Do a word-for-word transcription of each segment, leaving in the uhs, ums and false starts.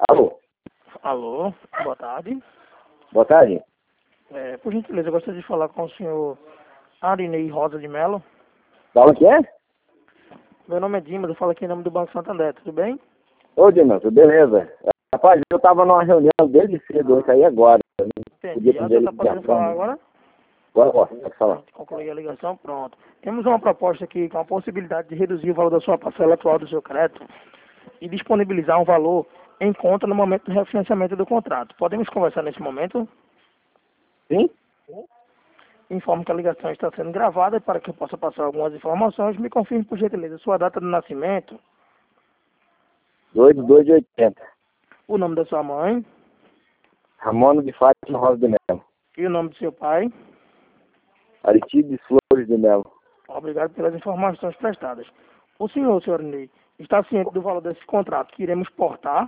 Alô? Alô, boa tarde. Boa tarde. É, por gentileza, eu gostaria de falar com o senhor Arinei Rosa de Mello. Da onde que é? Meu nome é Dimas, eu falo aqui em nome do Banco Santander, tudo bem? Ô, Dimas, beleza. Rapaz, eu tava numa reunião desde cedo, eu saí agora. Eu não podia Entendi. Ah, o senhor atender está podendo falar ligação. agora? Agora posso, pode A falar. gente concluir a ligação, pronto. Temos uma proposta aqui com a possibilidade de reduzir o valor da sua parcela atual do seu crédito e disponibilizar um valor em conta no momento do refinanciamento do contrato. Podemos conversar nesse momento? Sim? Informo que a ligação está sendo gravada e para que eu possa passar algumas informações, me confirme por gentileza sua data de nascimento, dois de dois de oitenta. o nome da sua mãe Ramon de Fátima Rosa de Melo. e o nome do seu pai. Aristides Flores de Melo. Obrigado pelas informações prestadas. O senhor, senhor Ney, está ciente do valor desse contrato que iremos portar?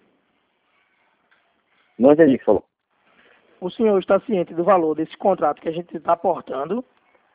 Não entendi o que falou. O senhor está ciente do valor desse contrato que a gente está portando?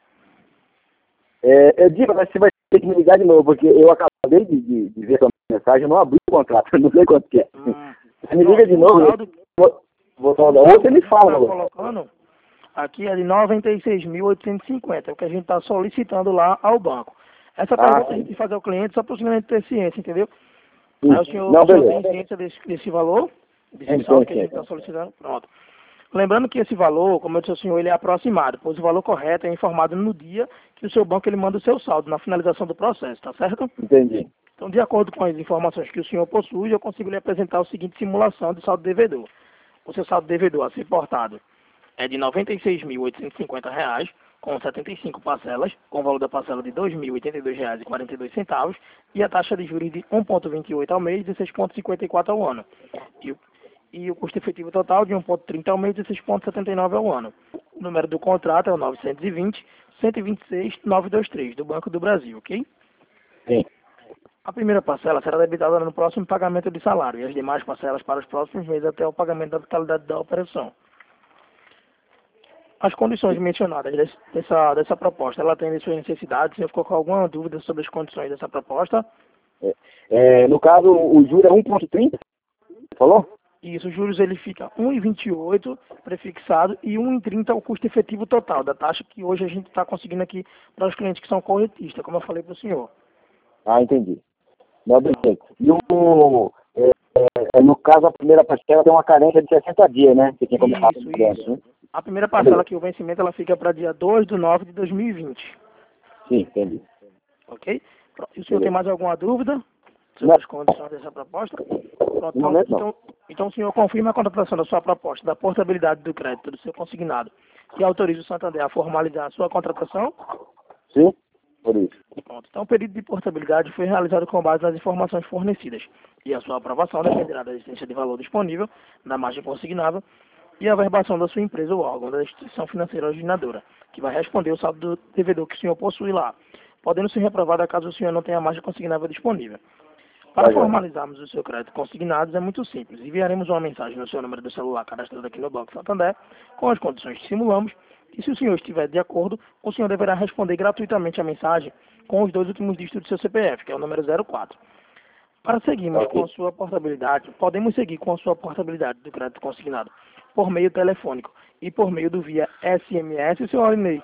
É, eu digo, mas você vai ter que me ligar de novo, porque eu acabei de, de, de ver sua mensagem, eu não abri o contrato, eu não sei quanto que é. Hum, Você me liga de novo, eu saldo vou, vou falar. Ou você me fala, está valor. colocando aqui é de noventa e seis mil oitocentos e cinquenta, é o que a gente está solicitando lá ao banco. Essa Ah, pergunta a sim. gente faz ao cliente só para o cliente ter ciência, entendeu? Sim. Aí o senhor, Não, o senhor tem beleza. ciência desse, desse valor? Desse Tem, saldo tem, que a gente tem. está solicitando? Pronto. Lembrando que esse valor, como eu disse ao senhor, ele é aproximado, pois o valor correto é informado no dia que o seu banco ele manda o seu saldo, na finalização do processo, tá certo? Entendi. Então, de acordo com as informações que o senhor possui, eu consigo lhe apresentar a seguinte simulação de saldo devedor. O seu saldo devedor a ser portado é de noventa e seis mil oitocentos e cinquenta reais, com setenta e cinco parcelas, com o valor da parcela de dois mil e oitenta e dois reais e quarenta e dois centavos e a taxa de juros de um vírgula vinte e oito ao mês e dezesseis vírgula cinquenta e quatro ao ano. E o e o custo efetivo total de um vírgula trinta ao mês e seis vírgula setenta e nove ao ano. O número do contrato é o novecentos e vinte, cento e vinte e seis, novecentos e vinte e três, do Banco do Brasil, ok? Sim. A primeira parcela será debitada no próximo pagamento de salário e as demais parcelas para os próximos meses até o pagamento da totalidade da operação. As condições mencionadas desse, dessa, dessa proposta, ela tem suas necessidades? Você ficou com alguma dúvida sobre as condições dessa proposta? É, é, no caso, o juro é um vírgula trinta, falou? Isso, os juros ele fica um vírgula vinte e oito prefixado e um vírgula trinta o custo efetivo total da taxa que hoje a gente está conseguindo aqui para os clientes que são corretistas, como eu falei para o senhor. Ah, entendi. Não, beleza. E o, é, é, no caso, a primeira parcela tem uma carência de sessenta dias, né? Você tem que começar Isso, antes, isso. né? A primeira parcela aqui, o vencimento, ela fica para dia dois de nove de dois mil e vinte. Sim, entendi. Ok? Pronto. E o senhor tem Beleza. mais alguma dúvida sobre Não, as condições dessa proposta? Pronto, no então, momento não. então, então o senhor confirma a contratação da sua proposta, da portabilidade do crédito do seu consignado e autoriza o Santander a formalizar a sua contratação? Sim, por isso. Pronto. Então, o pedido de portabilidade foi realizado com base nas informações fornecidas e a sua aprovação dependerá da existência de valor disponível, da margem consignável e a averbação da sua empresa ou órgão da instituição financeira originadora, que vai responder o saldo do devedor que o senhor possui lá, podendo ser reprovada caso o senhor não tenha margem consignável disponível. Para Tá, joia. formalizarmos o seu crédito consignado é muito simples. Enviaremos uma mensagem no seu número do celular cadastrado aqui no Banco Santander com as condições que simulamos e se o senhor estiver de acordo, o senhor deverá responder gratuitamente a mensagem com os dois últimos dígitos do seu C P F, que é o número zero quatro. Para seguirmos Ok. com a sua portabilidade, podemos seguir com a sua portabilidade do crédito consignado por meio telefônico e por meio do via S M S, senhor e-mail.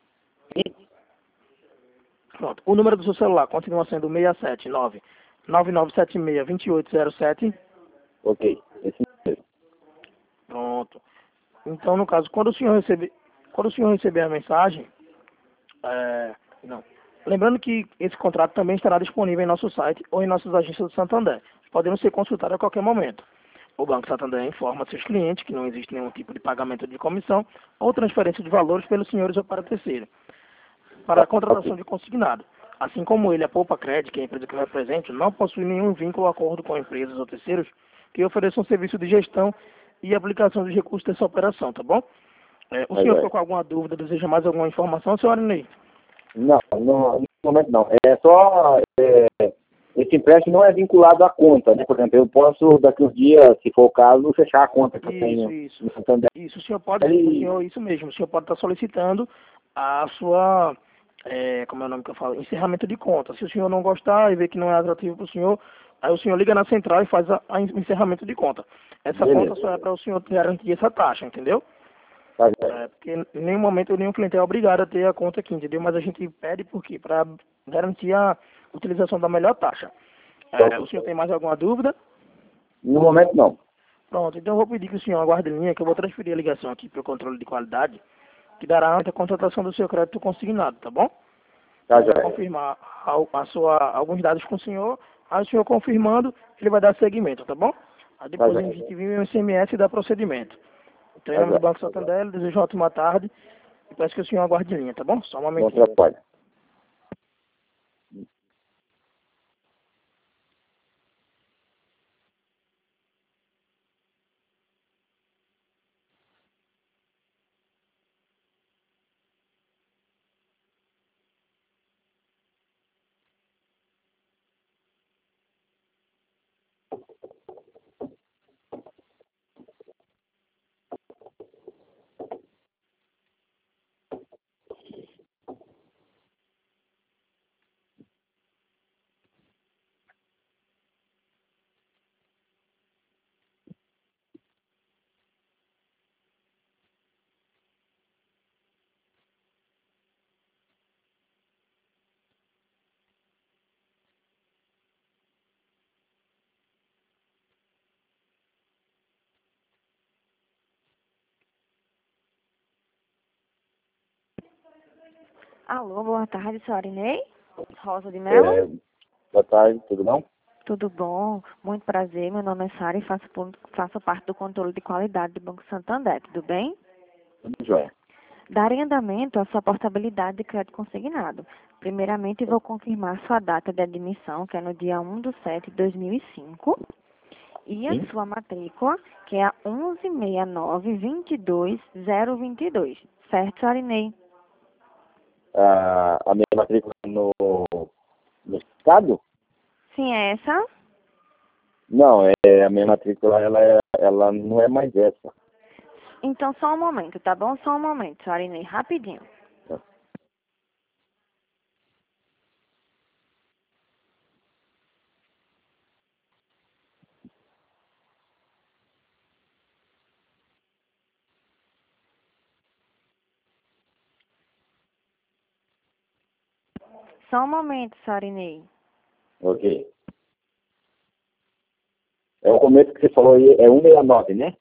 Pronto. O número do seu celular continua sendo seis sete nove nove nove sete seis dois oito zero sete. Ok. Esse mesmo. Pronto. Então, no caso, quando o senhor receber, quando o senhor receber a mensagem, é, não. Lembrando que esse contrato também estará disponível em nosso site ou em nossas agências do Santander. Podemos ser consultados a qualquer momento. O Banco Santander informa seus clientes que não existe nenhum tipo de pagamento de comissão ou transferência de valores pelos senhores ou para terceiro, para a contratação de consignado. Assim como ele, a Poupa Cred, que é a empresa que eu represento, não possui nenhum vínculo ou acordo com empresas ou terceiros que ofereçam serviço de gestão e aplicação dos recursos dessa operação, tá bom? É, o Tá, senhor joia. ficou com alguma dúvida, deseja mais alguma informação, senhor Arinei? Não, no, no momento não. É só. É, esse empréstimo não é vinculado à conta, né? Por exemplo, eu posso, daqui uns dias, se for o caso, fechar a conta que eu Isso, tenho isso. no Santander. Isso, o senhor pode, o Ele. senhor, isso mesmo, o senhor pode estar solicitando a sua, é, como é o nome que eu falo, encerramento de conta. Se o senhor não gostar e ver que não é atrativo para o senhor, Aí o senhor liga na central e faz a, a encerramento de conta. Essa Beleza. conta só é para o senhor garantir essa taxa, entendeu? Tá certo. É, porque em nenhum momento nenhum cliente é obrigado a ter a conta aqui, entendeu? Mas a gente pede por quê? Para garantir a utilização da melhor taxa. É, o senhor tem mais alguma dúvida? No momento, não. Pronto, então eu vou pedir que o senhor aguarde em linha, que eu vou transferir a ligação aqui para o controle de qualidade, que dará a contratação do seu crédito consignado, tá bom? Tá Ele vai certo. confirmar a, a sua, alguns dados com o senhor, aí o senhor confirmando, ele vai dar seguimento, tá bom? Aí depois Tá a certo. gente envia um S M S e dá procedimento. Então, em Tá nome do certo. Banco Santander, eu desejo uma ótima tarde e peço que o senhor aguarde em linha, tá bom? Só um Bom momentinho. trabalho. Alô, boa tarde, senhora Inês? Rosa de Mello? É, boa tarde, tudo bom? Tudo bom? Muito prazer, meu nome é Sara e faço, por- faço parte do controle de qualidade do Banco Santander, tudo bem? Tudo jóia. Darei andamento à sua portabilidade de crédito consignado. Primeiramente, vou confirmar sua data de admissão, que é no dia um de setembro de dois mil e cinco, e a Sim? sua matrícula, que é a um um seis nove, dois dois zero dois dois. Certo, senhora Inês? A, a minha matrícula no, no estado? Sim, é essa? Não, é, a minha matrícula, ela, é, ela não é mais essa. Então, só um momento, tá bom? Só um momento, senhora Inês, rapidinho. Só um momento, senhora Inês. Ok. É o começo que você falou aí, é cento e sessenta e nove, né?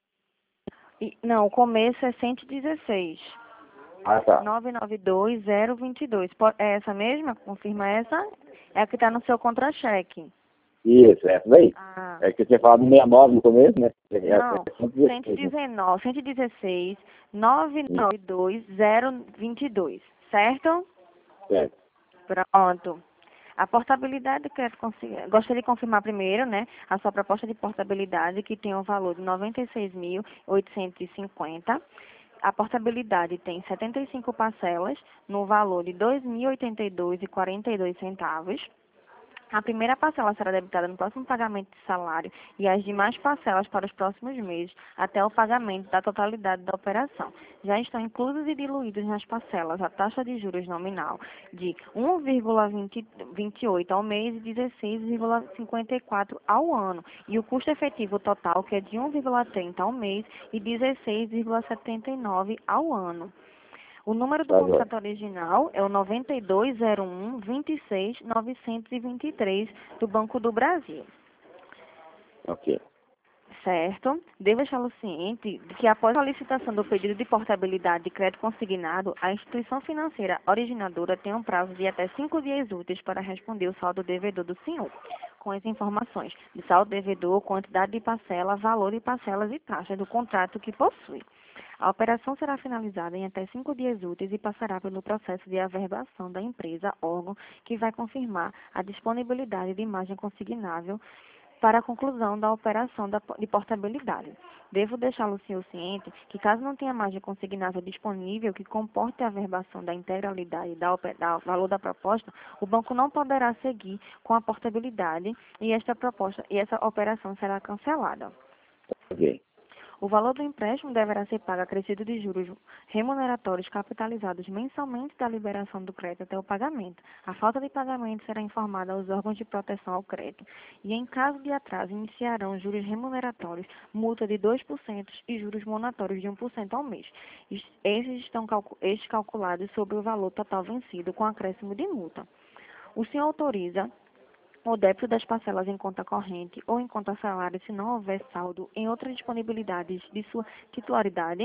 E- não, o começo é cento e dezesseis. Ah, tá. nove nove dois zero dois dois. Po- É essa mesma? Confirma essa? É a que está no seu contra-cheque. Isso, é essa daí. Ah, É que você falava sessenta e nove no começo, né? Essa não. é cento e dezesseis, né? cento e dezenove, cento e dezesseis, nove nove dois zero dois dois. Certo? Certo. Pronto. A portabilidade, que eu consi- gostaria de confirmar primeiro, né, a sua proposta de portabilidade, que tem um valor de noventa e seis mil oitocentos e cinquenta. A portabilidade tem setenta e cinco parcelas, no valor de dois mil e oitenta e dois reais e quarenta e dois centavos. A primeira parcela será debitada no próximo pagamento de salário e as demais parcelas para os próximos meses, até o pagamento da totalidade da operação. Já estão inclusos e diluídos nas parcelas a taxa de juros nominal de um vírgula vinte e oito ao mês e dezesseis vírgula cinquenta e quatro ao ano, e o custo efetivo total, que é de um vírgula trinta ao mês e dezesseis vírgula setenta e nove ao ano. O número do Tá jóia. contrato original é o nove dois zero um, dois seis nove dois três do Banco do Brasil, Ok. certo? Devo deixá-lo ciente de que após a licitação do pedido de portabilidade de crédito consignado, a instituição financeira originadora tem um prazo de até cinco dias úteis para responder o saldo devedor do senhor, com as informações de saldo devedor, quantidade de parcela, valor de parcelas e taxas do contrato que possui. A operação será finalizada em até cinco dias úteis e passará pelo processo de averbação da empresa, órgão, que vai confirmar a disponibilidade de imagem consignável para a conclusão da operação da- de portabilidade. Devo deixá-lo senhor ciente que, caso não tenha imagem consignável disponível que comporte a averbação da integralidade da, ope- da valor da proposta, o banco não poderá seguir com a portabilidade e esta proposta e essa operação será cancelada. Ok. O valor do empréstimo deverá ser pago acrescido de juros remuneratórios capitalizados mensalmente da liberação do crédito até o pagamento. A falta de pagamento será informada aos órgãos de proteção ao crédito e, em caso de atraso, iniciarão juros remuneratórios, multa de dois por cento e juros monatórios de um por cento ao mês. Estes estão calcu estes calculados sobre o valor total vencido, com acréscimo de multa. O senhor autoriza o débito das parcelas em conta corrente ou em conta salário se não houver saldo em outras disponibilidades de sua titularidade?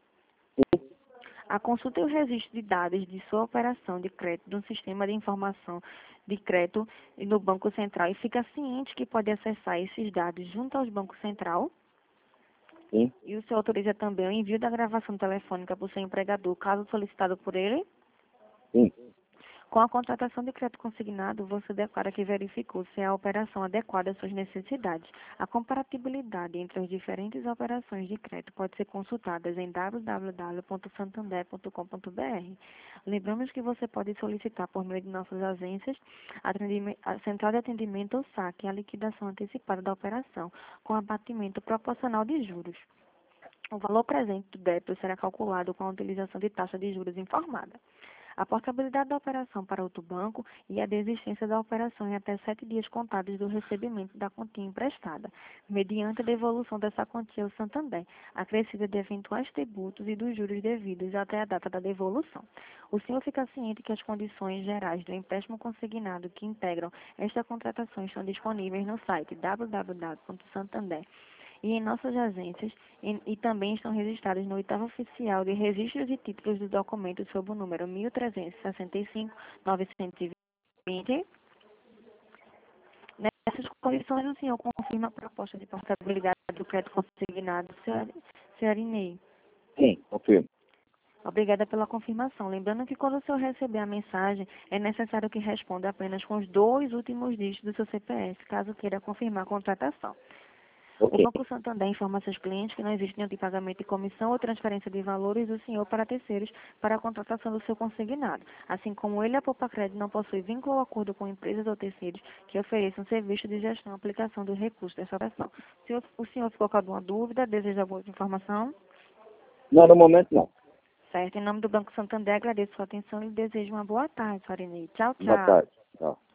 A consulta e o registro de dados de sua operação de crédito no sistema de informação de crédito no Banco Central e fica ciente que pode acessar esses dados junto aos bancos Central? Sim. E o senhor autoriza também o envio da gravação telefônica para o seu empregador, caso solicitado por ele? Sim. Com a contratação de crédito consignado, você declara que verificou se é a operação adequada às suas necessidades. A comparatibilidade entre as diferentes operações de crédito pode ser consultada em w w w ponto santander ponto com ponto b r. Lembramos que você pode solicitar por meio de nossas agências a central de atendimento ou saque a liquidação antecipada da operação, com abatimento proporcional de juros. O valor presente do débito será calculado com a utilização de taxa de juros informada. A portabilidade da operação para outro banco e a desistência da operação em até sete dias contados do recebimento da quantia emprestada, mediante a devolução dessa quantia ao Santander, acrescida de eventuais tributos e dos juros devidos até a data da devolução. O senhor fica ciente que as condições gerais do empréstimo consignado que integram esta contratação estão disponíveis no site w w w ponto santander e em nossas agências, e, e também estão registrados no oitavo oficial de registros e títulos dos documentos sob o número mil trezentos e sessenta e cinco, novecentos e vinte. Nessas condições, o senhor confirma a proposta de portabilidade do crédito consignado, senhor Inei? Sim, confirmo. Obrigada pela confirmação. Lembrando que quando o senhor receber a mensagem, é necessário que responda apenas com os dois últimos dígitos do seu C P F, caso queira confirmar a contratação. Okay. O Banco Santander informa a seus clientes que não existe nenhum tipo de pagamento de comissão ou transferência de valores do senhor para terceiros para a contratação do seu consignado. Assim como ele, a Poupa Crédito não possui vínculo ou acordo com empresas ou terceiros que ofereçam serviço de gestão e aplicação do recurso dessa operação. Se o senhor ficou com alguma dúvida, deseja alguma informação? Não, no momento não. Certo. Em nome do Banco Santander, agradeço a sua atenção e desejo uma boa tarde, senhora Inês. Tchau, tchau. Boa tarde. Tchau.